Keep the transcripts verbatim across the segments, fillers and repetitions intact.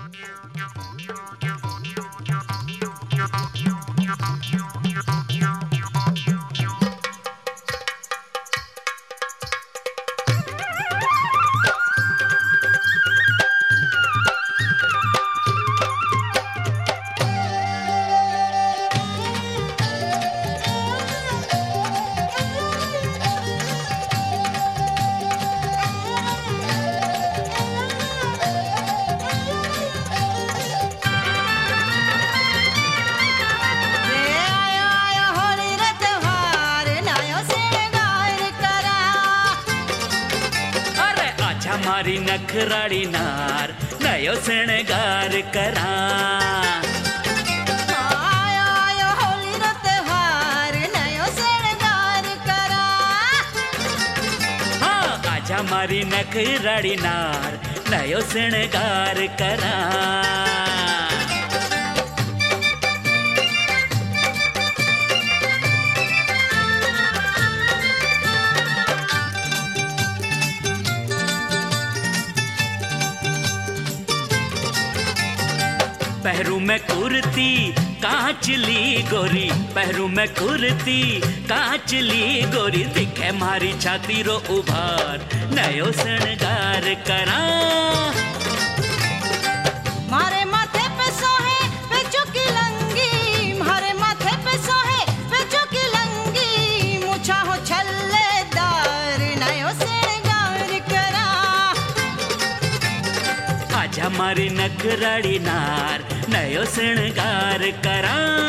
मारी नखराड़ी नार नयो शृंगार करा। आयो आयो होली रो त्योहार नयो शृंगार करा। हाँ आजा मारी नखराड़ी नार नयो शृंगार करा। पहरू में कुर्ती कांचली गोरी, पहरू में कुर्ती कांचली गोरी, दिखे मारी छाती रो उभार नयो शृंगार करा। मारे माथे पे सोहे पेचो की लंगी, मारे माथे पे सोहे पेचो की लंगी, मुछा हो छल्लेदार नयो शृंगार करा। आजा मारी नखराड़ी नार नयो शृंगार करा।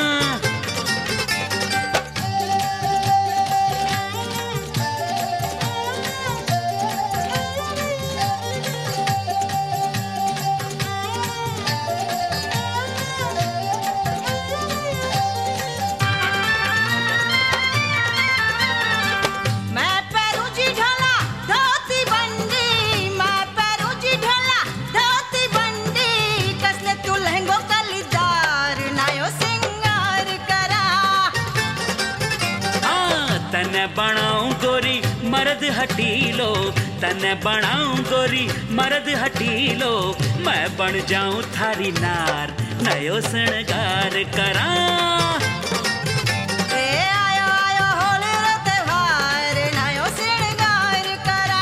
तने बनाऊं गोरी मर्द हटीलो, तने बनाऊं गोरी मर्द हटीलो, मैं बन जाऊं थारी नार नयो शृंगार करा। ए आयो आयो होली रो त्योहार नयो शृंगार करा।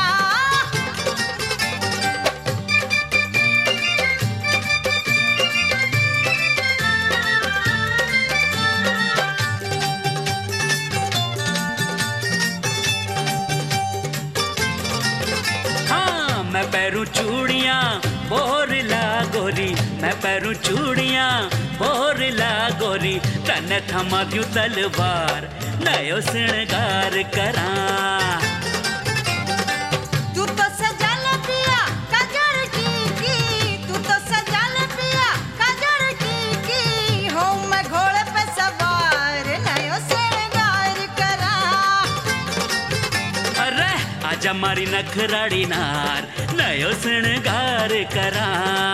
मैं पैरूं चूड़ियां बोरला गोरी, मैं पैरूं चूड़ियां बोरला गोरी, तने थमा दूं तलवार नयो शृंगार करा। तू तो सजल पिया काजल की की, तू तो सजल पिया काजल की की, हो मैं घोड़े पे सवार नयो शृंगार करा। अरे आजा मारी नखराड़ी नार नयो शृंगार करा।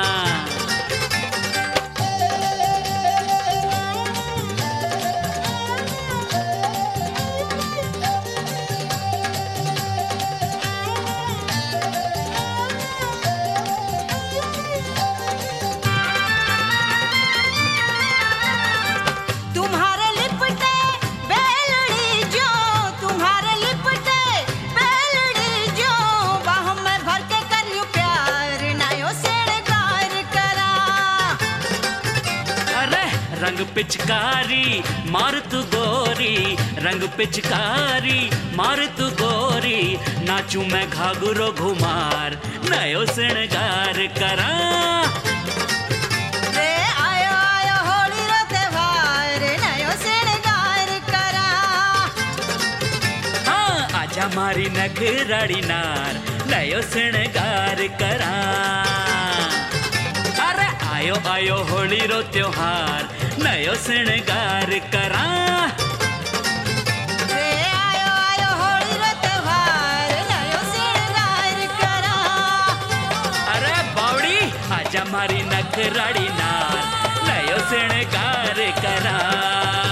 तुम्हारे लिपटे बेलड़ी जो, तुम्हारे लिपटे बेलड़ी जो, बाहों में भर के करियो प्यार नयो शृंगार करा। अरे रंग पिचकारी मार तू गोरी, रंग पिचकारी मार तू गोरी, नाचू मैं घाघरो घुमार नयो शृंगार करा। रे आयो आयो होली रो त्योहार नयो शृंगार करा। हाँ आजा मारी नखराड़ी नार नयो शृंगार करा। अरे आयो आयो होली रो त्योहार नयो शृंगार करा। रे आयो आयो होली रो त्योहार नयो शृंगार करा। अरे बावड़ी आजा मारी नखराड़ी नार नयो शृंगार करा।